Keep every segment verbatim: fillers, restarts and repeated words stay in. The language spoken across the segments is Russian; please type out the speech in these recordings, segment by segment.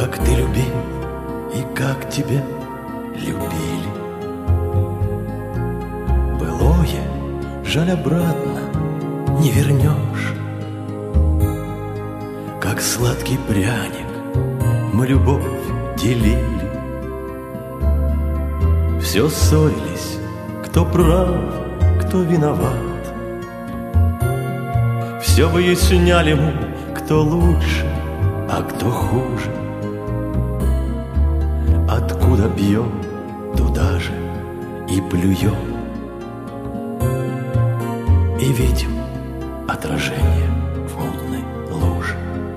как ты любил и как тебя любили. Былое, жаль, обратно не вернешь. Как сладкий пряник мы любовь делили. Все ссорились, кто прав, кто виноват. Все выясняли мы, кто лучше, а кто хуже. Откуда бьем, туда же и плюем. И видим отражение в мутной луже.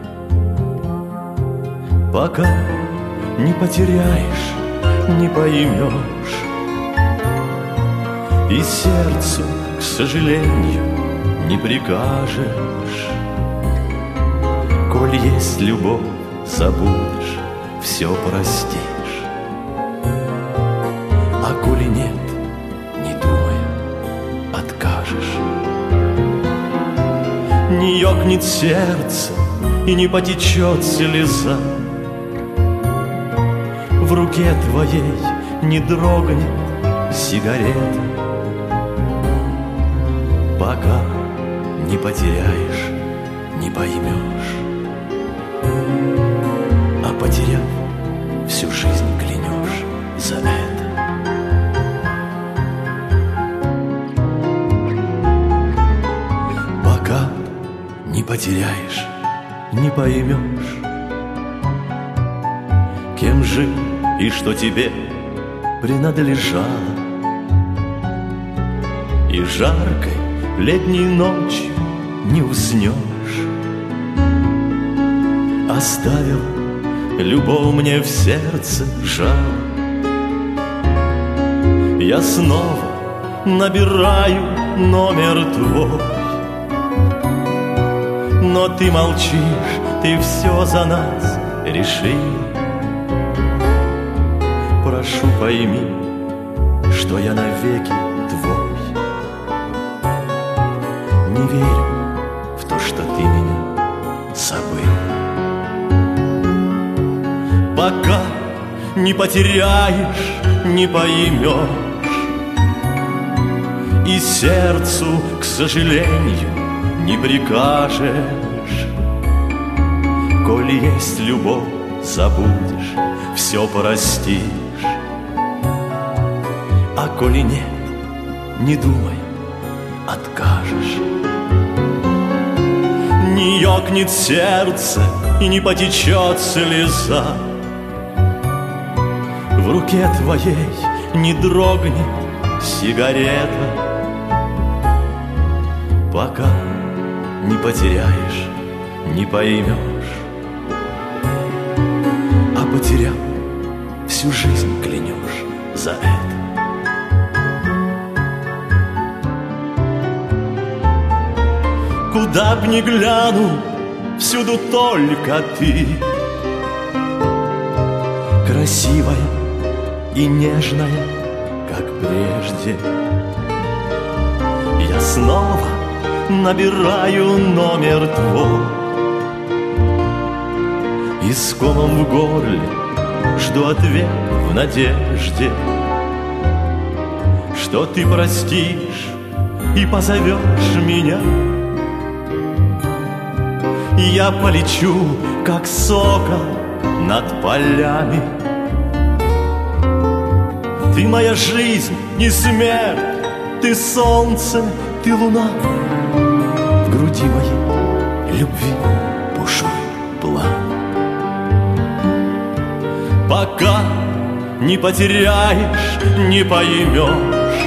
Пока не потеряешь, не поймешь. И сердцу, к сожалению, не прикажешь. Коль есть любовь, забудешь, все простишь. А коли нет, не думая, откажешь. Не ёкнет сердце и не потечет слеза. В руке твоей не дрогнет сигарета. Пока не потеряешь, не поймешь. А потеряв, всю жизнь клянешь за это. Пока не потеряешь, не поймешь, кем жил и что тебе принадлежало. И жаркой летней ночью не уснешь. Оставил любовь мне в сердце жало. Я снова набираю номер твой. Но ты молчишь, ты все за нас решил. Прошу, пойми, что я навеки твой. Не верю в то, что ты меня забыл. Пока не потеряешь, не поймешь. И сердцу, к сожалению, не прикажешь. Коль есть любовь, забудешь, все простишь. А коли нет, не думай, откажешь. Не ёкнет сердце и не потечет слеза. В руке твоей не дрогнет сигарета. Пока не потеряешь, не поймешь. А потеряв, всю жизнь клянешь за это. Куда б ни гляну, всюду только ты. Красивая и нежная, как прежде. Я снова набираю номер твой. И с комом в горле жду ответ в надежде, что ты простишь и позовешь меня. Я полечу, как сокол, над полями. Ты моя жизнь, не смерть, ты солнце, ты луна. В груди моей любви бушует пламя. Пока не потеряешь, не поймешь.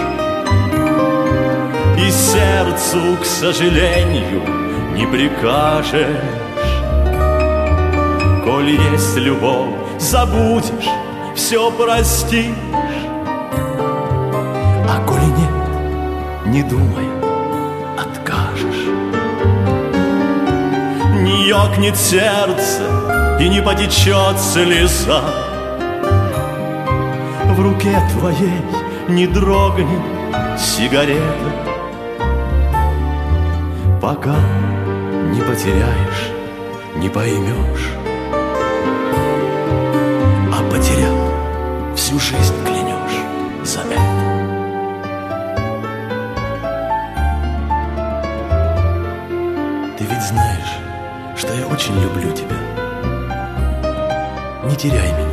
И сердцу, к сожалению, не прикажешь. Коль есть любовь, забудешь, все простишь. А коли нет, не думай, откажешь. Не ёкнет сердце и не потечет слеза. В руке твоей не дрогнет сигарета. Пока не потеряешь, не поймешь. всю жизнь клянешь за это. Ты ведь знаешь, что я очень люблю тебя. Не теряй меня.